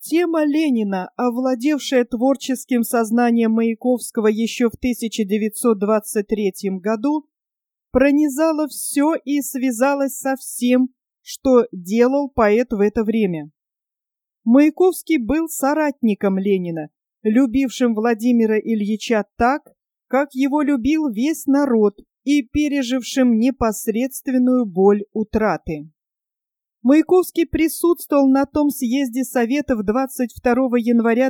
Тема Ленина, овладевшая творческим сознанием Маяковского еще в 1923 году, пронизала все и связалась со всем, что делал поэт в это время. Маяковский был соратником Ленина, любившим Владимира Ильича так, как его любил весь народ, и пережившим непосредственную боль утраты. Маяковский присутствовал на том съезде Советов 22 января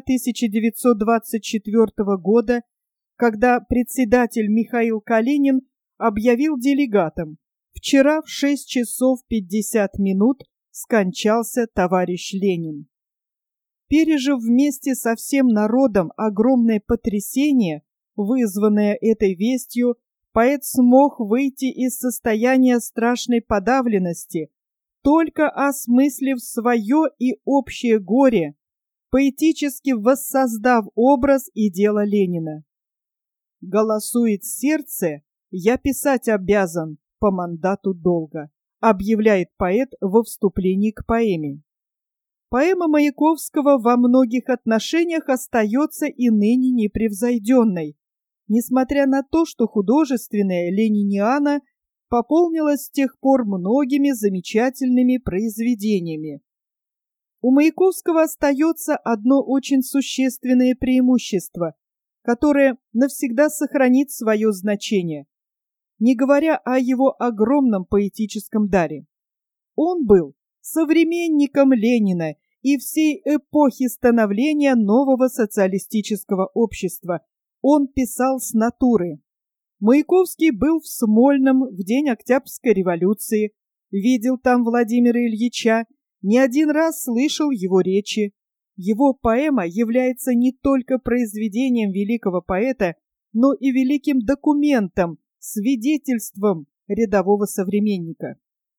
1924 года, когда председатель Михаил Калинин объявил делегатам: «Вчера в 6 часов 50 минут скончался товарищ Ленин». Пережив вместе со всем народом огромное потрясение, вызванное этой вестью, поэт смог выйти из состояния страшной подавленности, только осмыслив свое и общее горе, поэтически воссоздав образ и дело Ленина. «Голосует сердце, я писать обязан по мандату долга», объявляет поэт во вступлении к поэме. Поэма Маяковского во многих отношениях остается и ныне непревзойденной, несмотря на то, что художественная лениниана пополнилась с тех пор многими замечательными произведениями. У Маяковского остается одно очень существенное преимущество, которое навсегда сохранит свое значение, не говоря о его огромном поэтическом даре. Он был современником Ленина и всей эпохи становления нового социалистического общества. Он писал с натуры. Маяковский был в Смольном в день Октябрьской революции, видел там Владимира Ильича, не один раз слышал его речи. Его поэма является не только произведением великого поэта, но и великим документом, свидетельством рядового современника.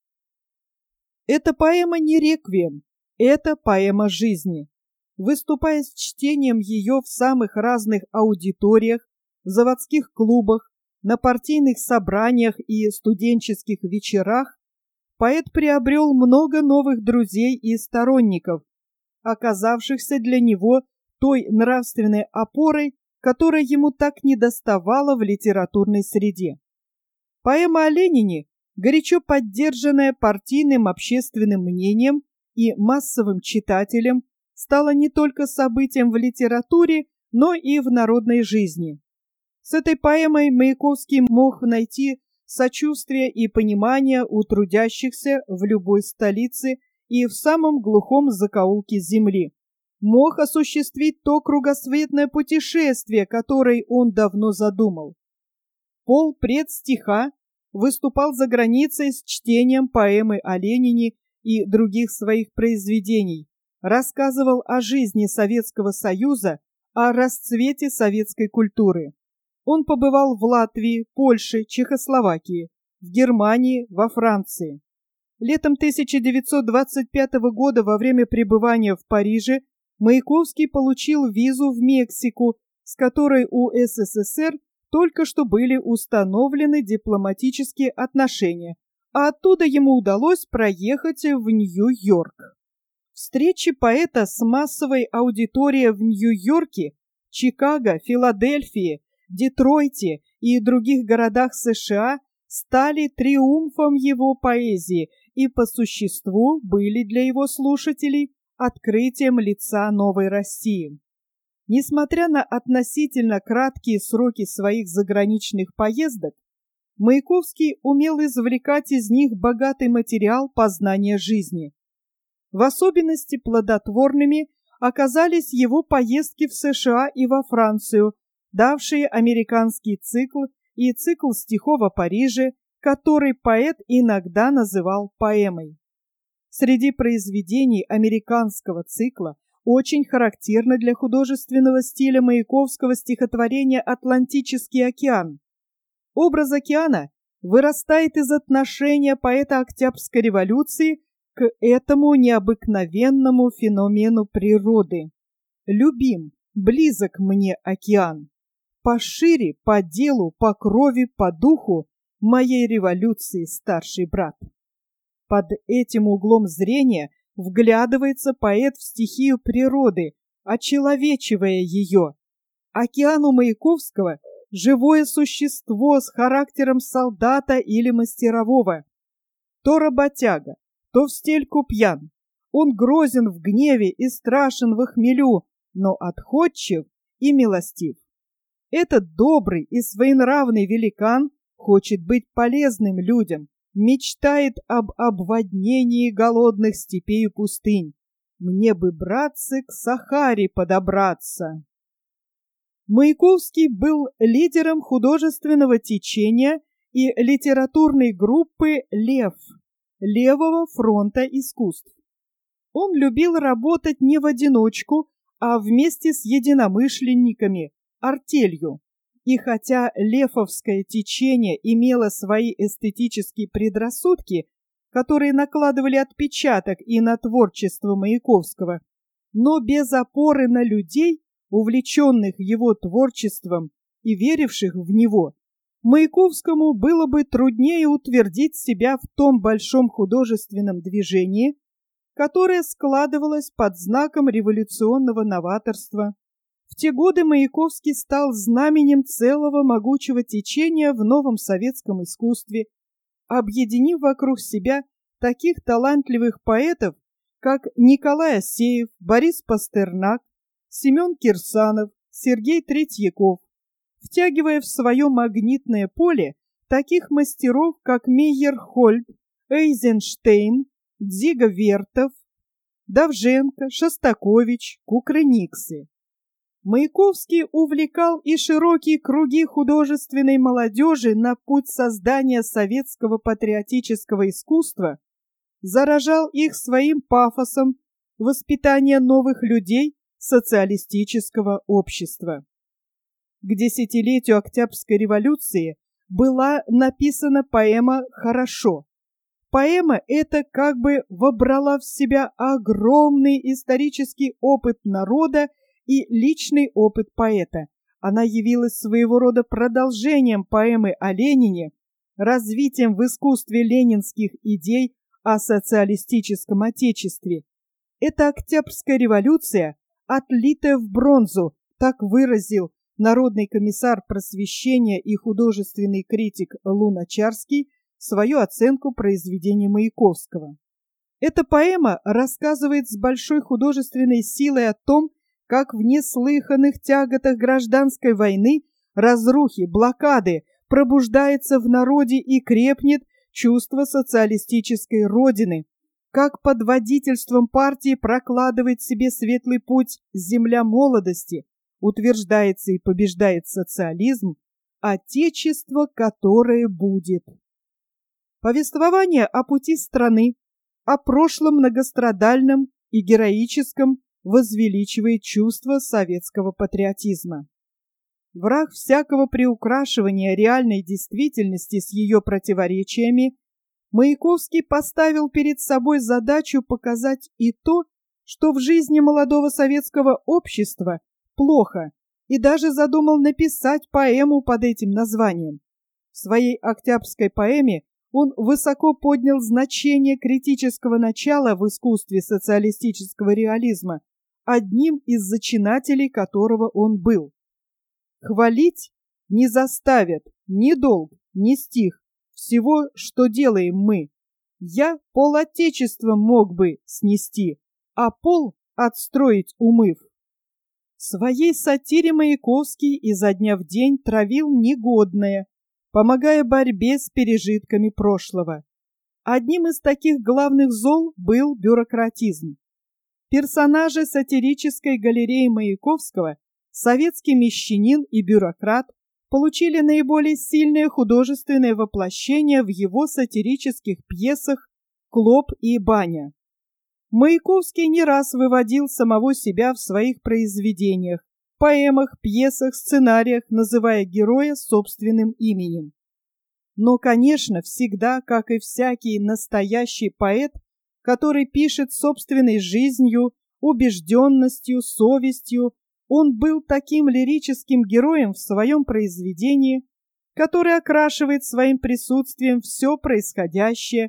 Эта поэма не реквием, это поэма жизни. Выступая с чтением ее в самых разных аудиториях, в заводских клубах, на партийных собраниях и студенческих вечерах, поэт приобрел много новых друзей и сторонников, оказавшихся для него той нравственной опорой, которой ему так недоставало в литературной среде. Поэма о Ленине, горячо поддержанная партийным общественным мнением и массовым читателем, стала не только событием в литературе, но и в народной жизни. С этой поэмой Маяковский мог найти сочувствие и понимание у трудящихся в любой столице и в самом глухом закоулке земли. Мог осуществить то кругосветное путешествие, которое он давно задумал. Полпред стиха выступал за границей с чтением поэмы о Ленине и других своих произведений, рассказывал о жизни Советского Союза, о расцвете советской культуры. Он побывал в Латвии, Польше, Чехословакии, в Германии, во Франции. Летом 1925 года во время пребывания в Париже Маяковский получил визу в Мексику, с которой у СССР только что были установлены дипломатические отношения, а оттуда ему удалось проехать в Нью-Йорк. Встречи поэта с массовой аудиторией в Нью-Йорке, Чикаго, Филадельфии, Детройте и других городах США стали триумфом его поэзии и по существу были для его слушателей открытием лица новой России. Несмотря на относительно краткие сроки своих заграничных поездок, Маяковский умел извлекать из них богатый материал познания жизни. В особенности плодотворными оказались его поездки в США и во Францию, давшие американский цикл и цикл стихов о Париже, который поэт иногда называл поэмой. Среди произведений американского цикла очень характерно для художественного стиля Маяковского стихотворение «Атлантический океан». Образ океана вырастает из отношения поэта Октябрьской революции к этому необыкновенному феномену природы. «Любим, близок мне океан. Пошире, по делу, по крови, по духу моей революции старший брат». Под этим углом зрения Вглядывается поэт в стихию природы, очеловечивая ее. Океан у Маяковского — живое существо с характером солдата или мастерового. То работяга, то в стельку пьян. Он грозен в гневе и страшен во хмелю, но отходчив и милостив. Этот добрый и своенравный великан хочет быть полезным людям, мечтает об обводнении голодных степей и пустынь. Мне бы, братцы, к Сахаре подобраться. Маяковский был лидером художественного течения и литературной группы «Лев» Левого фронта искусств. Он любил работать не в одиночку, а вместе с единомышленниками, артелью. И хотя лефовское течение имело свои эстетические предрассудки, которые накладывали отпечаток и на творчество Маяковского, но без опоры на людей, увлеченных его творчеством и веривших в него, Маяковскому было бы труднее утвердить себя в том большом художественном движении, которое складывалось под знаком революционного новаторства. В те годы Маяковский стал знаменем целого могучего течения в новом советском искусстве, объединив вокруг себя таких талантливых поэтов, как Николай Асеев, Борис Пастернак, Семен Кирсанов, Сергей Третьяков, втягивая в свое магнитное поле таких мастеров, как Мейерхольд, Эйзенштейн, Дзига Вертов, Довженко, Шостакович, Кукрыниксы. Маяковский увлекал и широкие круги художественной молодежи на путь создания советского патриотического искусства, заражал их своим пафосом воспитания новых людей социалистического общества. К десятилетию Октябрьской революции была написана поэма «Хорошо». Поэма эта как бы вобрала в себя огромный исторический опыт народа и личный опыт поэта. Она явилась своего рода продолжением поэмы о Ленине, развитием в искусстве ленинских идей о социалистическом отечестве. Эта Октябрьская революция, отлитая в бронзу, так выразил народный комиссар просвещения и художественный критик Луначарский свою оценку произведения Маяковского. Эта поэма рассказывает с большой художественной силой о том, как в неслыханных тяготах гражданской войны, разрухи, блокады пробуждается в народе и крепнет чувство социалистической родины, как под водительством партии прокладывает себе светлый путь земля молодости, утверждается и побеждает социализм, отечество, которое будет. Повествование о пути страны, о прошлом многострадальном и героическом возвеличивает чувство советского патриотизма. Враг всякого приукрашивания реальной действительности с ее противоречиями, Маяковский поставил перед собой задачу показать и то, что в жизни молодого советского общества плохо, и даже задумал написать поэму под этим названием. В своей октябрьской поэме он высоко поднял значение критического начала в искусстве социалистического реализма, одним из зачинателей которого он был. Хвалить не заставят ни долг, ни стих всего, что делаем мы. Я пол отечества мог бы снести, а пол отстроить умыв. В своей сатире Маяковский изо дня в день травил негодное, помогая борьбе с пережитками прошлого. Одним из таких главных зол был бюрократизм. Персонажи сатирической галереи Маяковского, советский мещанин и бюрократ, получили наиболее сильное художественное воплощение в его сатирических пьесах «Клоп» и «Баня». Маяковский не раз выводил самого себя в своих произведениях, поэмах, пьесах, сценариях, называя героя собственным именем. Но, конечно, всегда, как и всякий настоящий поэт, который пишет собственной жизнью, убежденностью, совестью, он был таким лирическим героем в своем произведении, который окрашивает своим присутствием все происходящее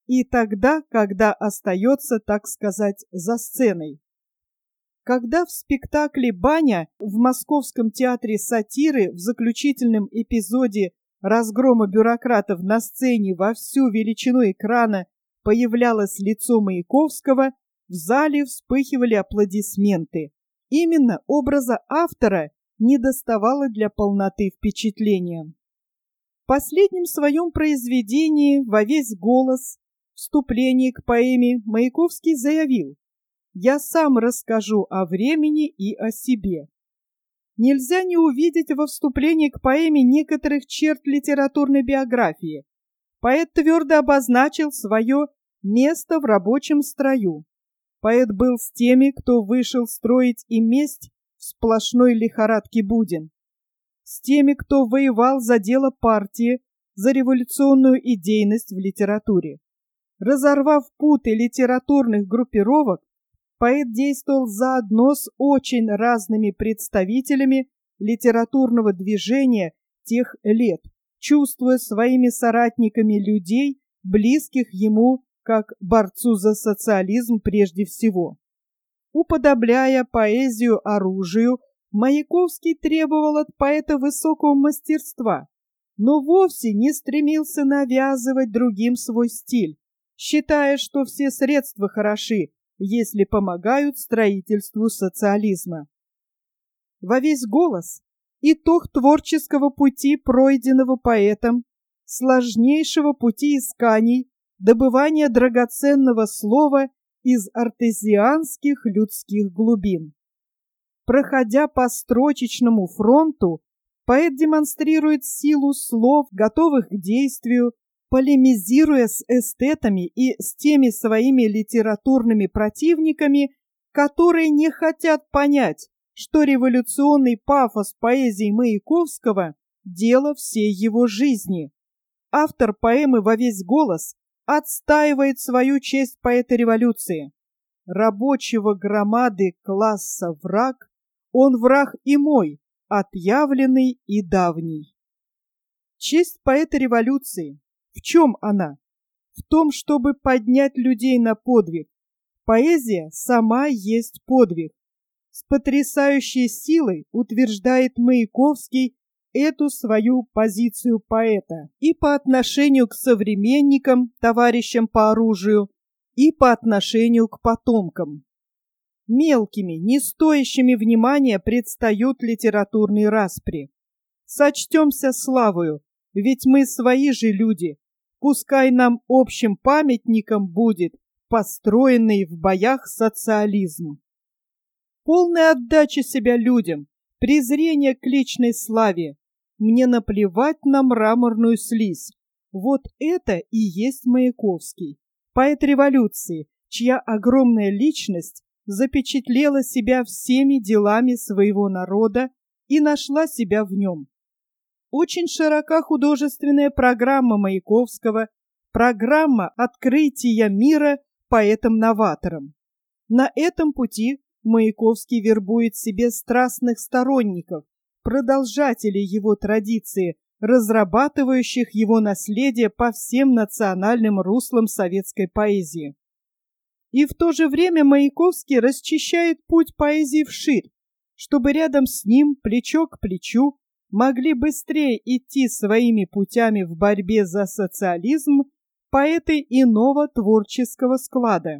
и тогда, когда остается, так сказать, за сценой. Когда в спектакле «Баня» в Московском театре сатиры в заключительном эпизоде разгрома бюрократов на сцене во всю величину экрана появлялось лицо Маяковского, в зале вспыхивали аплодисменты. Именно образа автора недоставало для полноты впечатления. В последнем своем произведении «Во весь голос» вступлении к поэме Маяковский заявил: «Я сам расскажу о времени и о себе». Нельзя не увидеть во вступлении к поэме некоторых черт литературной биографии. Поэт твердо обозначил свое место в рабочем строю. Поэт был с теми, кто вышел строить и месть в сплошной лихорадке буден. С теми, кто воевал за дело партии, за революционную идейность в литературе. Разорвав путы литературных группировок, поэт действовал заодно с очень разными представителями литературного движения тех лет, чувствуя своими соратниками людей, близких ему как борцу за социализм прежде всего. Уподобляя поэзию оружию, Маяковский требовал от поэта высокого мастерства, но вовсе не стремился навязывать другим свой стиль, считая, что все средства хороши, если помогают строительству социализма. Во весь голос итог творческого пути, пройденного поэтом, сложнейшего пути исканий, добывания драгоценного слова из артезианских людских глубин. Проходя по строчечному фронту, поэт демонстрирует силу слов, готовых к действию, полемизируя с эстетами и с теми своими литературными противниками, которые не хотят понять, что революционный пафос поэзии Маяковского – дело всей его жизни. Автор поэмы «Во весь голос» отстаивает свою честь поэта революции. Рабочего громады класса враг, он враг и мой, отъявленный и давний. Честь поэта революции. В чем она? В том, чтобы поднять людей на подвиг. Поэзия сама есть подвиг. С потрясающей силой утверждает Маяковский эту свою позицию поэта и по отношению к современникам, товарищам по оружию, и по отношению к потомкам. Мелкими, не стоящими внимания предстают литературные распри. Сочтемся славою, ведь мы свои же люди, пускай нам общим памятником будет построенный в боях социализм. Полная отдача себя людям, презрение к личной славе, мне наплевать на мраморную слизь. Вот это и есть Маяковский, поэт революции, чья огромная личность запечатлела себя всеми делами своего народа и нашла себя в нем. Очень широка художественная программа Маяковского, программа открытия мира поэтом-новатором. На этом пути Маяковский вербует себе страстных сторонников, продолжателей его традиции, разрабатывающих его наследие по всем национальным руслам советской поэзии. И в то же время Маяковский расчищает путь поэзии вширь, чтобы рядом с ним, плечо к плечу, могли быстрее идти своими путями в борьбе за социализм поэты иного творческого склада.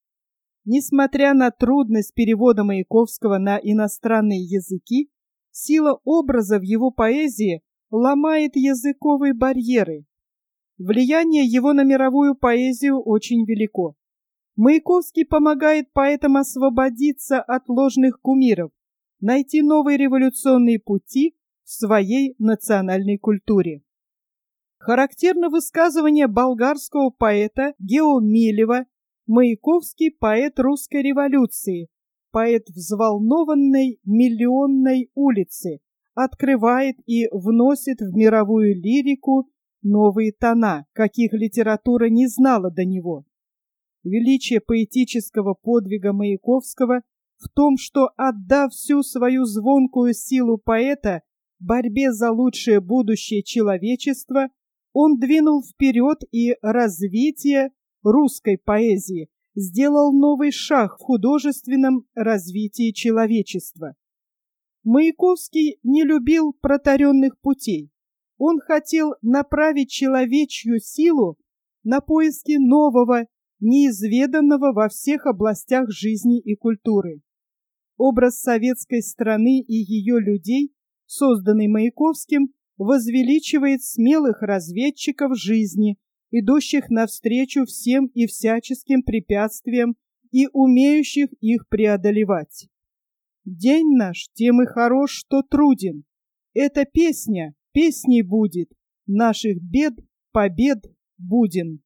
Несмотря на трудность перевода Маяковского на иностранные языки, сила образа в его поэзии ломает языковые барьеры. Влияние его на мировую поэзию очень велико. Маяковский помогает поэтам освободиться от ложных кумиров, найти новые революционные пути в своей национальной культуре. Характерно высказывание болгарского поэта Гео Милева: Маяковский – поэт русской революции, поэт взволнованной миллионной улицы, открывает и вносит в мировую лирику новые тона, каких литература не знала до него. Величие поэтического подвига Маяковского в том, что, отдав всю свою звонкую силу поэта борьбе за лучшее будущее человечества, он двинул вперед и развитие русской поэзии сделал новый шаг в художественном развитии человечества. Маяковский не любил протаренных путей. Он хотел направить человечью силу на поиски нового, неизведанного во всех областях жизни и культуры. Образ советской страны и ее людей, созданный Маяковским, возвеличивает смелых разведчиков жизни, идущих навстречу всем и всяческим препятствиям и умеющих их преодолевать. День наш тем и хорош, что труден. Эта песня песней будет, наших бед, побед будем.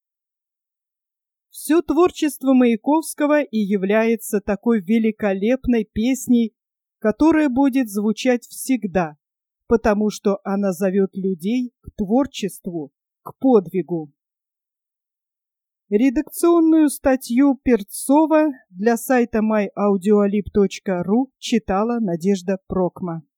Все творчество Маяковского и является такой великолепной песней, которая будет звучать всегда, потому что она зовет людей к творчеству, к подвигу. Редакционную статью Перцова для сайта myaudioalib.ru читала Надежда Прокма.